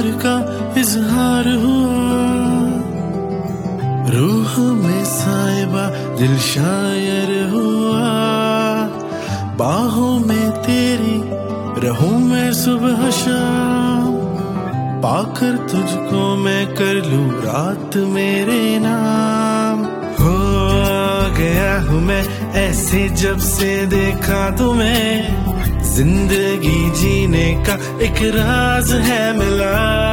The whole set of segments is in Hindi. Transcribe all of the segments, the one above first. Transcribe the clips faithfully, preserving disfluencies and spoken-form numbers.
का इजहार हुआ, रूह में साहिबा दिल शायर हुआ, बाहों में तेरी रहूं मैं सुबह शाम, पाकर तुझको मैं कर लूं रात मेरे नाम। हो गया हूँ मैं ऐसे जब से देखा तुम्हें, जिंदगी जीने का एक राज है मिला।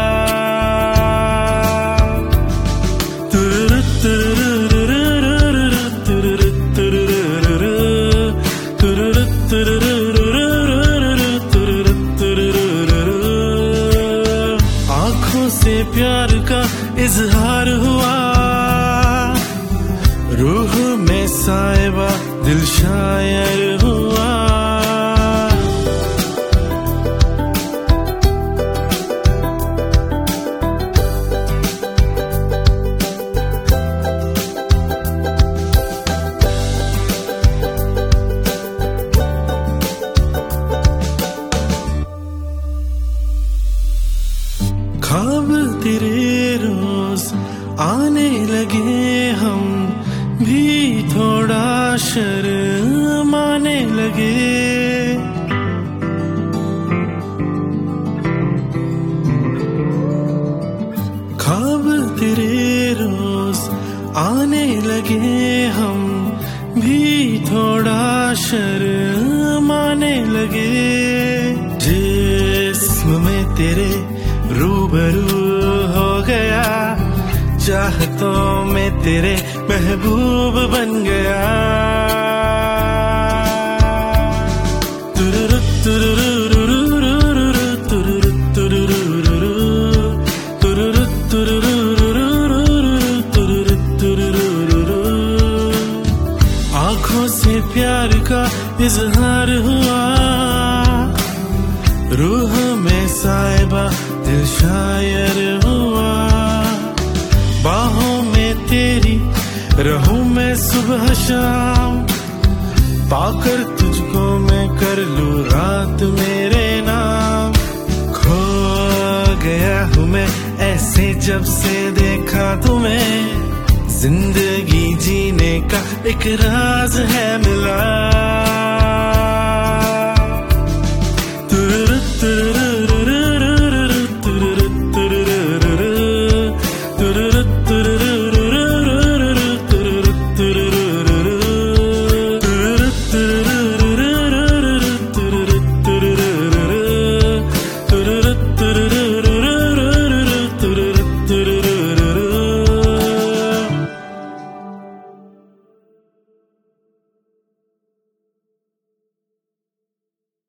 आंखों से प्यार का इजहार हुआ, रूह में साहिबा दिल शायर हुआ। ख्वाब तेरे रोज आने लगे, हम भी थोड़ा शर्माने लगे। ख्वाब तेरे रोज आने लगे, हम भी थोड़ा शर्माने लगे। जिस्म में तेरे रूबरू हो गया, चाहतों में तेरे महबूब बन गया। तुरुरु तुरुरु रुरुरु तुरुरु तुरुरु तुरुरु तुरुरु तुरुरु तुरुरु। आँखों से प्यार का इजहार हुआ, रूह में साहिबा दिल शायर हुआ, बाहों में तेरी रहूं मैं सुबह शाम, पाकर तुझको मैं कर लूं रात मेरे नाम। खो गया हूँ मैं ऐसे जब से देखा तुम्हें, जिंदगी जीने का एक राज है मिला।